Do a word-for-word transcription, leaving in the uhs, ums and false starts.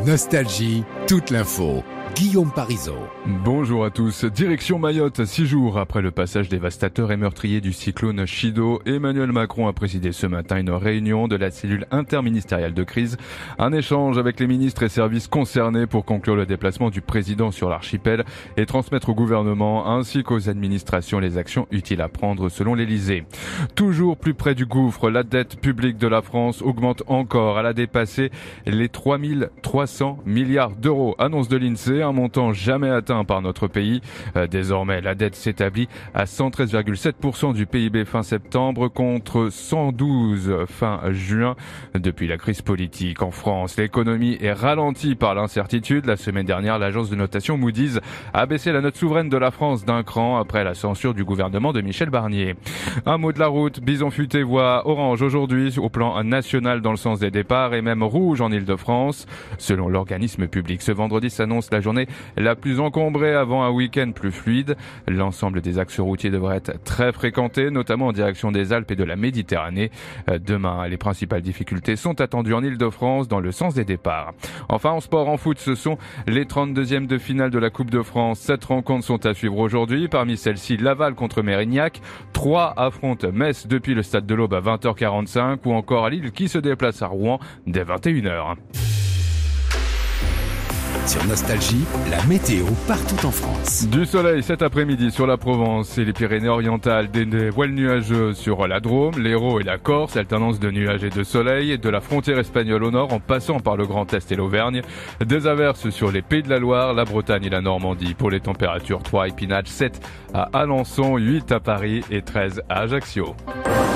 Nostalgie, toute l'info. Guillaume Parisot. Bonjour à tous. Direction Mayotte, six jours après le passage dévastateur et meurtrier du cyclone Chido, Emmanuel Macron a présidé ce matin une réunion de la cellule interministérielle de crise. Un échange avec les ministres et services concernés pour conclure le déplacement du président sur l'archipel et transmettre au gouvernement ainsi qu'aux administrations les actions utiles à prendre selon l'Elysée. Toujours plus près du gouffre, la dette publique de la France augmente encore. Elle a dépassé les trois mille trois cents milliards d'euros, annonce de l'INSEE, un montant jamais atteint par notre pays. Euh, désormais, la dette s'établit à cent treize virgule sept pour cent du P I B fin septembre contre cent douze fin juin. Depuis la crise politique en France, l'économie est ralentie par l'incertitude. La semaine dernière, l'agence de notation Moody's a baissé la note souveraine de la France d'un cran après la censure du gouvernement de Michel Barnier. Un mot de la route, Bison Futé voit orange aujourd'hui au plan national dans le sens des départs et même rouge en Île-de-France. Selon l'organisme public, ce vendredi s'annonce la journée la plus encombrée avant un week-end plus fluide. L'ensemble des axes routiers devrait être très fréquenté, notamment en direction des Alpes et de la Méditerranée. Demain, les principales difficultés sont attendues en Île-de-France dans le sens des départs. Enfin, en sport, en foot, ce sont les trente-deuxièmes de finale de la Coupe de France. Sept rencontres sont à suivre aujourd'hui. Parmi celles-ci, Laval contre Mérignac. Trois affrontent Metz depuis le stade de l'Aube à vingt heures quarante-cinq ou encore Lille qui se déplace à Rouen dès vingt et une heures. Sur Nostalgie, la météo partout en France. Du soleil cet après-midi sur la Provence et les Pyrénées-Orientales, des voiles nuageux sur la Drôme, l'Hérault et la Corse, alternance de nuages et de soleil, de la frontière espagnole au nord en passant par le Grand Est et l'Auvergne, des averses sur les Pays de la Loire, la Bretagne et la Normandie. Pour les températures, trois à Épinal, sept à Alençon, huit à Paris et treize à Ajaccio.